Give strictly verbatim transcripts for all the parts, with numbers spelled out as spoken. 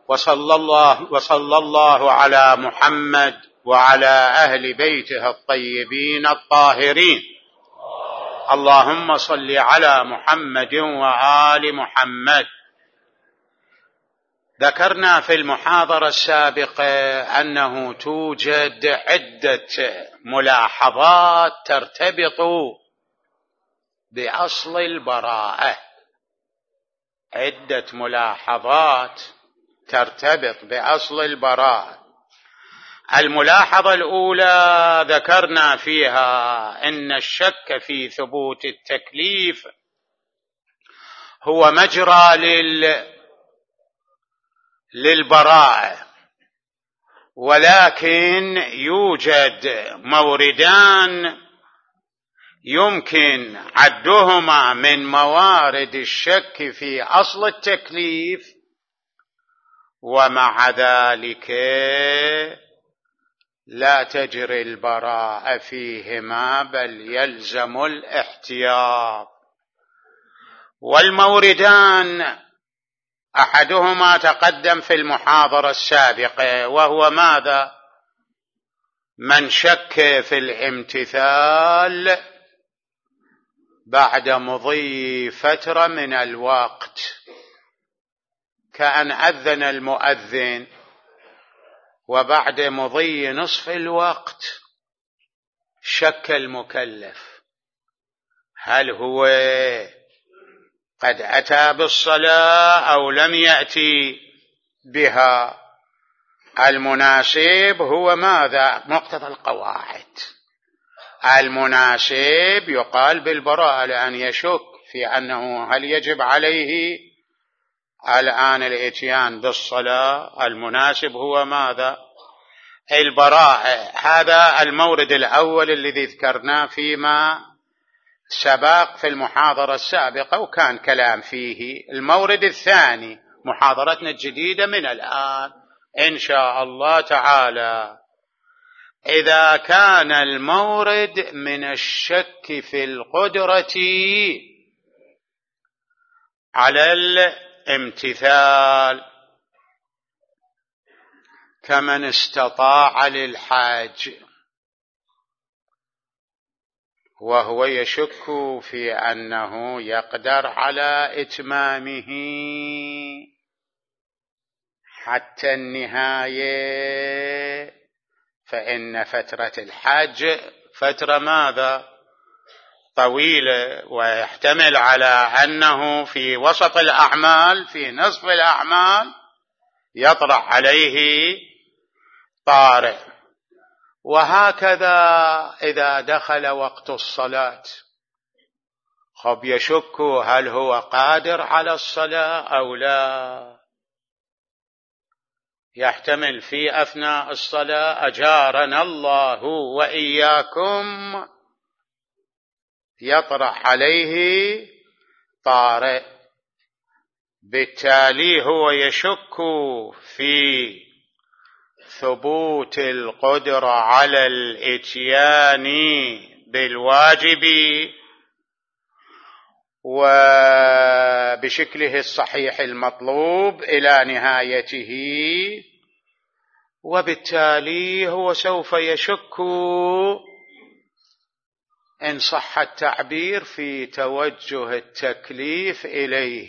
وصلى الله وصلى الله على محمد وعلى أهل بيته الطيبين الطاهرين. اللهم صل على محمد وآل محمد. ذكرنا في المحاضرة السابقة أنه توجد عدة ملاحظات ترتبط بأصل البراءة، عدة ملاحظات ترتبط بأصل البراءة. الملاحظة الأولى ذكرنا فيها أن الشك في ثبوت التكليف هو مجرى لل للبراءة، ولكن يوجد موردان يمكن عدهما من موارد الشك في أصل التكليف، ومع ذلك لا تجري البراءة فيهما بل يلزم الاحتياط. والموردان أحدهما تقدم في المحاضرة السابقة، وهو ماذا؟ من شك في الامتثال بعد مضي فترة من الوقت، كأن أذن المؤذن وبعد مضي نصف الوقت شك المكلف هل هو قد أتى بالصلاة أو لم يأتي بها. المناسب هو ماذا؟ مقتضى القواعد، المناسب يقال بالبراءة، لأن يشك في أنه هل يجب عليه الآن الإتيان بالصلاة. المناسب هو ماذا؟ البراءة. هذا المورد الأول الذي ذكرناه فيما سبق في المحاضرة السابقة وكان كلام فيه. المورد الثاني محاضرتنا الجديدة من الآن إن شاء الله تعالى، إذا كان المورد من الشك في القدرة على الامتثال، كمن استطاع للحاج وهو يشك في أنه يقدر على إتمامه حتى النهاية، فإن فترة الحج فترة ماذا؟ طويلة، ويحتمل على أنه في وسط الأعمال في نصف الأعمال يطرح عليه طارئ. وهكذا إذا دخل وقت الصلاة، خب يشك هل هو قادر على الصلاة أو لا، يحتمل في أثناء الصلاة أجارنا الله وإياكم يطرح عليه طارئ، بالتالي هو يشك في ثبوت القدرة على الإتيان بالواجب وبشكله الصحيح المطلوب إلى نهايته، وبالتالي هو سوف يشك إن صح التعبير في توجه التكليف إليه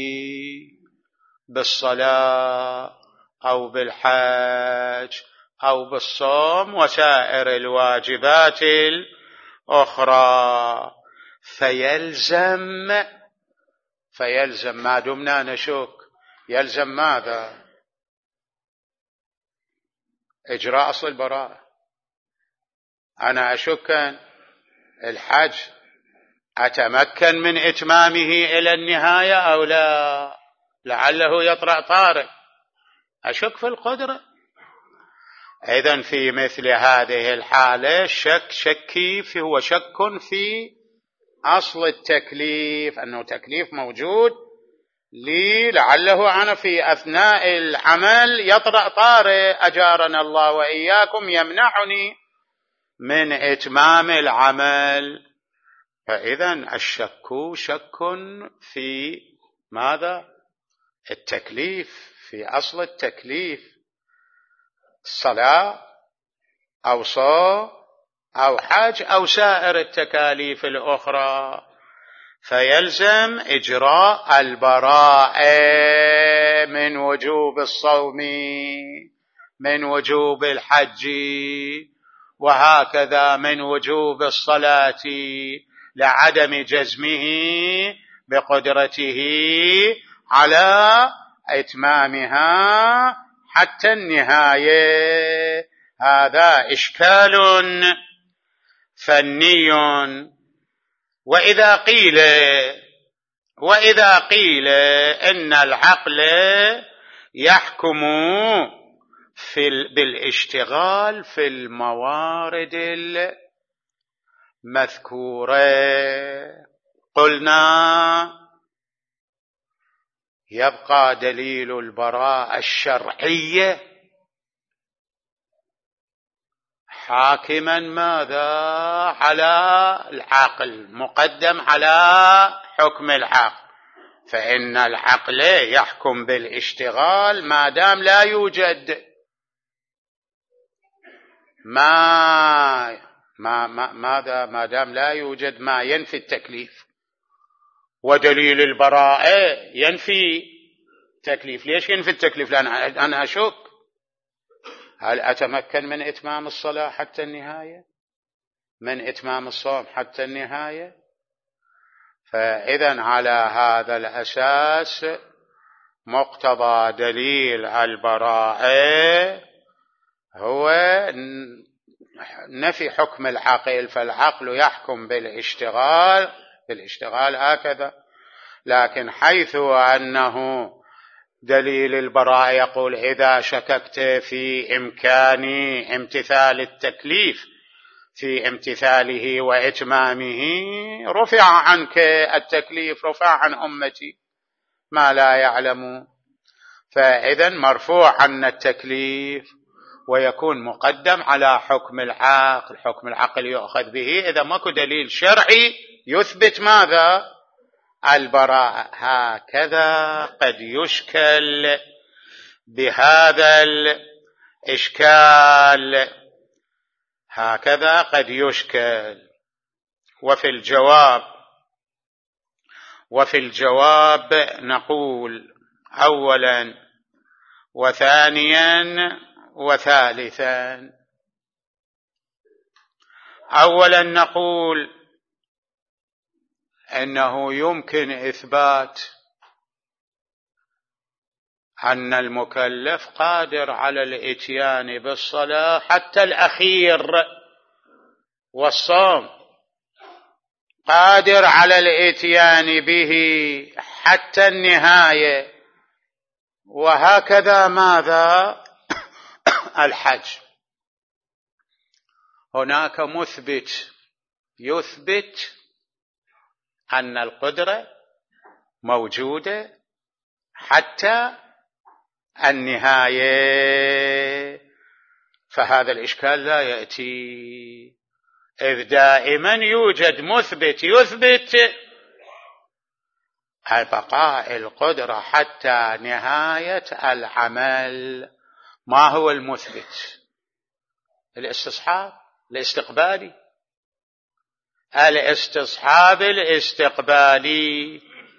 بالصلاة أو بالحج أو بالصوم وسائر الواجبات الأخرى. فيلزم فيلزم ما دمنا نشك يلزم ماذا؟ إجراء أصل البراءة. أنا أشك الحج أتمكن من إتمامه إلى النهاية أو لا، لعله يطرأ طارئ، أشك في القدرة. إذن في مثل هذه الحالة شك شكي في هو شك في أصل التكليف، أنه تكليف موجود لي، لعله أنا في أثناء العمل يطرأ طارئ أجارنا الله وإياكم يمنعني من إتمام العمل. فإذن الشك شك في ماذا؟ التكليف، في أصل التكليف صلاة أو صوم أو حج أو سائر التكاليف الأخرى، فيلزم إجراء البراءة من وجوب الصوم، من وجوب الحج، وهكذا من وجوب الصلاة، لعدم جزمه بقدرته على إتمامها حتى النهاية. هذا إشكال فني. وإذا قيل وإذا قيل إن العقل يحكم في بالاشتغال في الموارد المذكورة، قلنا يبقى دليل البراءة الشرعية حاكما ماذا؟ على العقل، مقدم على حكم العقل، فإن العقل يحكم بالاشتغال ما دام لا يوجد ما ما ما ماذا ما دام لا يوجد ما ينفي التكليف. ودليل البراءة ينفي التكليف. ليش ينفي التكليف؟ لأن أنا أشك هل أتمكن من إتمام الصلاة حتى النهاية، من إتمام الصوم حتى النهاية. فإذن على هذا الأساس مقتضى دليل البراءة هو نفي حكم العقل، فالعقل يحكم بالاشتغال بالاشتغال هكذا. لكن حيث أنه دليل البراءة يقول إذا شككت في إمكان امتثال التكليف في امتثاله وإتمامه رفع عنك التكليف، رفع عن أمتي ما لا يعلم. فإذن مرفوع عن التكليف ويكون مقدم على حكم العقل، حكم العقل يؤخذ به إذا ماكو دليل شرعي يثبت ماذا؟ البراءة. هكذا قد يشكل بهذا الإشكال، هكذا قد يشكل. وفي الجواب وفي الجواب نقول أولا وثانيا وثالثا. أولا نقول أنه يمكن إثبات أن المكلف قادر على الإتيان بالصلاة حتى الأخير، والصوم قادر على الإتيان به حتى النهاية، وهكذا ماذا؟ الحج. هناك مثبت يثبت أن القدرة موجودة حتى النهاية، فهذا الإشكال لا يأتي، إذ دائما يوجد مثبت يثبت بقاء القدرة حتى نهاية العمل. ما هو المثبت؟ الاستصحاب الاستقبالي، الاستصحاب الاستقبالي.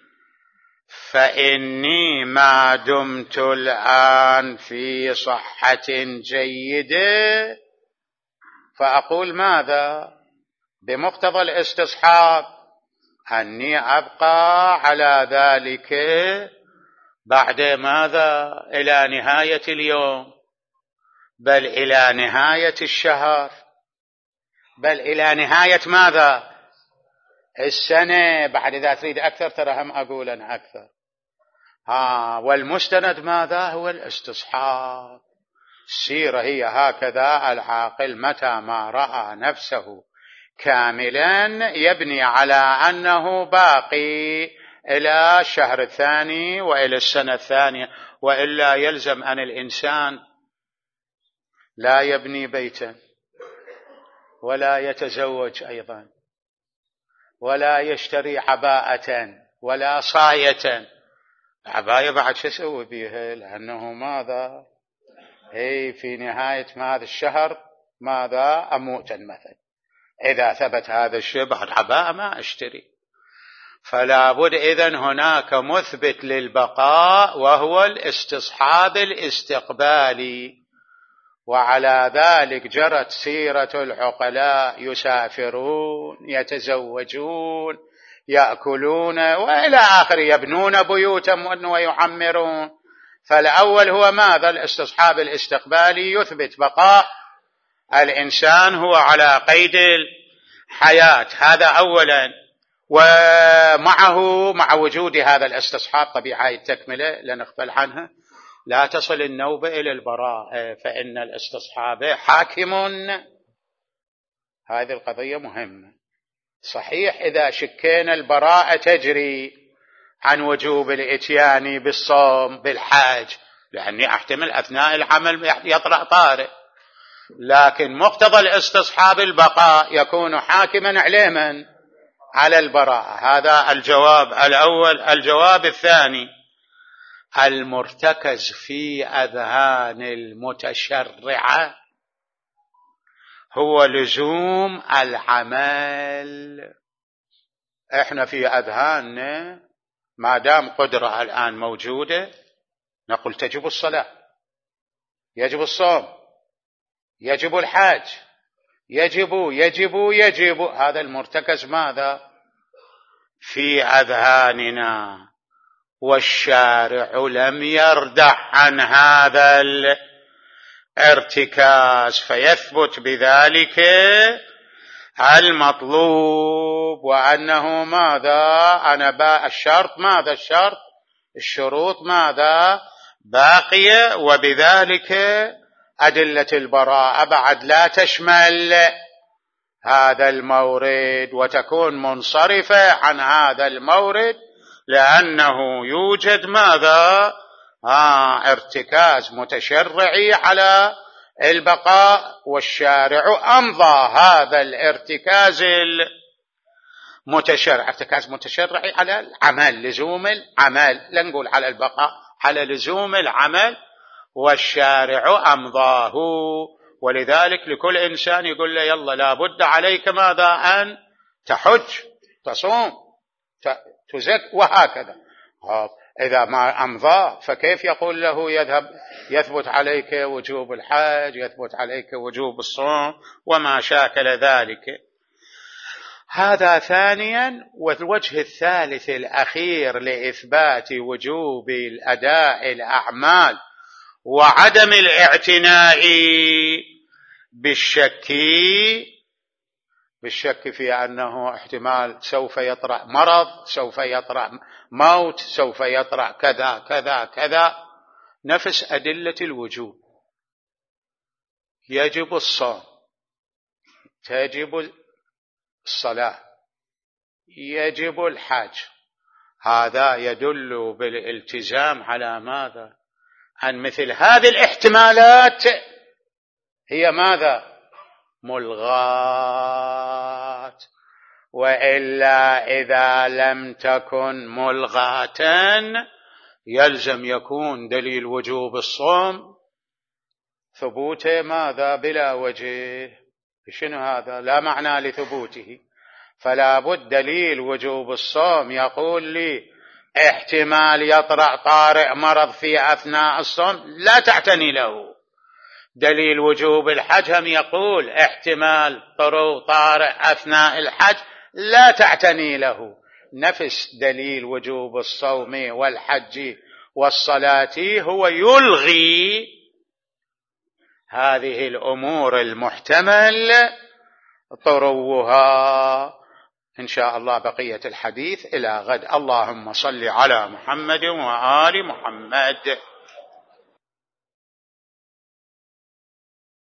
فإني ما دمت الآن في صحة جيدة فأقول ماذا؟ بمقتضى الاستصحاب أني أبقى على ذلك بعد ماذا؟ إلى نهاية اليوم، بل إلى نهاية الشهر، بل إلى نهاية ماذا؟ السنة. بعد إذا تريد أكثر ترى هم أقول أنا أكثر. ها والمستند ماذا؟ هو الاستصحاب. السيرة هي هكذا. العاقل متى ما رأى نفسه كاملا يبني على أنه باقي إلى الشهر الثاني وإلى السنة الثانية، وإلا يلزم أن الإنسان لا يبني بيتا ولا يتزوج أيضا ولا يشتري عباءة ولا صاية العباية بعد شو اسوي بيها؟ لأنه ماذا هي في نهاية هذا الشهر ماذا أموت مثلا، إذا ثبت هذا الشيء بعد عباءة ما أشتري. فلا بد إذن هناك مثبت للبقاء وهو الاستصحاب الاستقبالي، وعلى ذلك جرت سيرة العقلاء، يسافرون، يتزوجون، يأكلون، وإلى آخر، يبنون بيوتا ويعمرون. فالأول هو ماذا؟ الاستصحاب الاستقبالي، يثبت بقاء الإنسان هو على قيد الحياة، هذا أولا. ومعه مع وجود هذا الاستصحاب طبيعة التكملة لا نغفل عنها، لا تصل النوبة إلى البراءة، فإن الاستصحاب حاكم. هذه القضية مهمة. صحيح إذا شكينا البراءة تجري عن وجوب الإتيان بالصوم بالحاج، لأني أحتمل أثناء العمل يطرأ طارئ، لكن مقتضى الاستصحاب البقاء يكون حاكما علما على البراءة. هذا الجواب الأول. الجواب الثاني، المرتكز في أذهان المتشرعة هو لزوم العمل. احنا في أذهاننا ما دام قدرة الآن موجودة نقول تجب الصلاة، يجب الصوم، يجب الحاج، يجب يجب يجب. هذا المرتكز ماذا؟ في أذهاننا، والشارع لم يردع عن هذا الارتكاز، فيثبت بذلك المطلوب، وأنه ماذا؟ أنا با الشرط ماذا؟ الشرط الشروط ماذا؟ باقية، وبذلك أدلة البراءة بعد لا تشمل هذا المورد، وتكون منصرفة عن هذا المورد، لأنه يوجد ماذا؟ آه ارتكاز متشرعي على البقاء، والشارع أمضى هذا الارتكاز المتشرع، ارتكاز متشرعي على العمل، لزوم العمل، لا نقول على البقاء، على لزوم العمل، والشارع أمضاه. ولذلك لكل إنسان يقول له يلا لابد عليك ماذا؟ أن تحج، تصوم، تزك، وهكذا. إذا ما أمضى فكيف يقول له يذهب يثبت عليك وجوب الحج، يثبت عليك وجوب الصوم وما شاكل ذلك. هذا ثانيا. والوجه الثالث الأخير لإثبات وجوب الأداء الأعمال وعدم الاعتناء بالشك بالشك في أنه احتمال سوف يطرأ مرض، سوف يطرأ موت، سوف يطرأ كذا كذا كذا، نفس أدلة الوجوب. يجب الصوم، تجب الصلاة، يجب الحج. هذا يدل بالالتزام على ماذا؟ عن مثل هذه الاحتمالات هي ماذا؟ ملغات. وإلا إذا لم تكن ملغاة يلزم يكون دليل وجوب الصوم ثبوته ماذا؟ بلا وجه. شنو هذا؟ لا معنى لثبوته. فلا بد دليل وجوب الصوم يقول لي احتمال يطرأ طارئ مرض في أثناء الصوم لا تعتني له. دليل وجوب الحج هم يقول احتمال طرو طارئ أثناء الحج لا تعتني له. نفس دليل وجوب الصوم والحج والصلاة هو يلغي هذه الأمور المحتمل طروها. إن شاء الله بقية الحديث إلى غد. اللهم صل على محمد وآل محمد.